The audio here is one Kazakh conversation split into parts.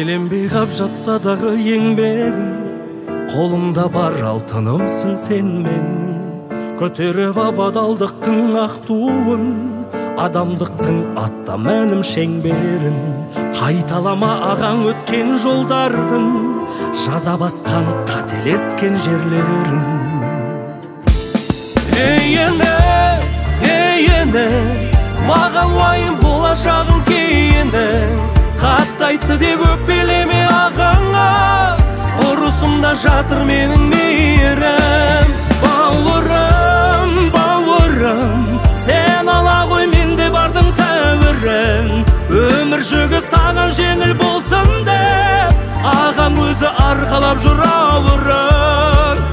еленбей қап жатса дағы еңбегім, қолымда бар алтынымсың сен менің. Көтеріп абадалдықтың ақ туын, адамдықтың атта мәнім шеңберін. Қайталама ағаң өткен жолдардың, жаза басқан қателескен жерлерін. Ей ене, маған уайым болашағың кейіні. Қатты айтты деп өкпелеме ағаңа, ұрысымда жатыр менің мейірім. Бауырым, сен ала ғой, менде бардың тәуірін. Өмір жүгі саған жеңіл болсын деп, ағаң өзі арқалап жүр ауырын.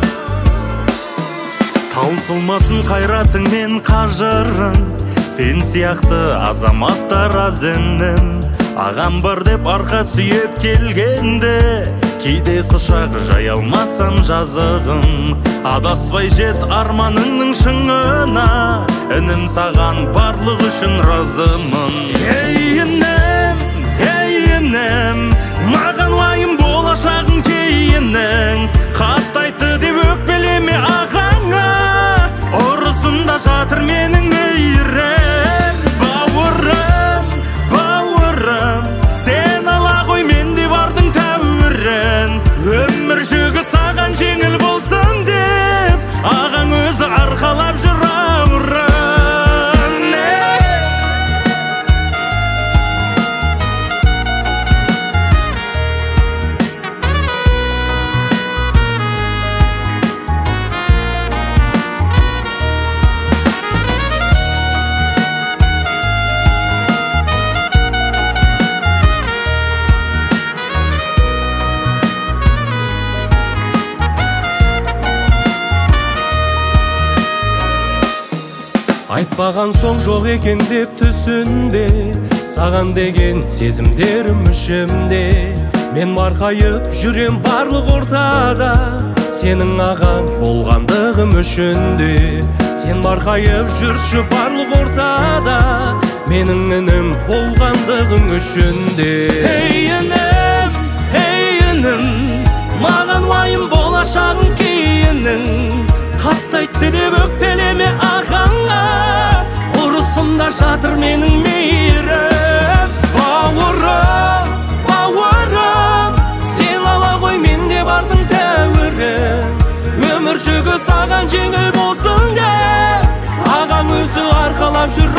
Таусылмасын қайратың мен қажырың, сен сияқты азаматтар аз інім. Ағам бар деп арқа сүйеп келгенде, кейде құшақ жай алмасам жазығым. Адаспай жет арманыңның шыңына, інім саған барлық үшін разымын. Ей інім, маған уайым болашағың кейіннің. Қатты айтты деп өкпелеме ағаңа, ұрысында жатыр менің мейірім. Бауырым, сен ала ғой, менде бардың тәуірін. Өмір жүгі саған жеңіл болсын деп, ағаң өзі арқалап жүр ауырын. Айтпаған соң жоқ екен деп түсінде, саған деген сезімдерім ішімде. Мен марқайып жүрем барлық ортада, сенің ағаң болғандығым үшінде. Сен марқайып жүрші барлық ортада, менің інім болғандығың үшінде. Ей інім, маған уайым болашағың кейінің. Қатты айтты деп өкпелеме ағаңа, ұрысымда жатыр менің мейірім. Бауырым, сен ала ғой, менде бардың тәуірім. Өмір жүгі саған жеңіл болсын деп, ағаң өзі арқалап жүр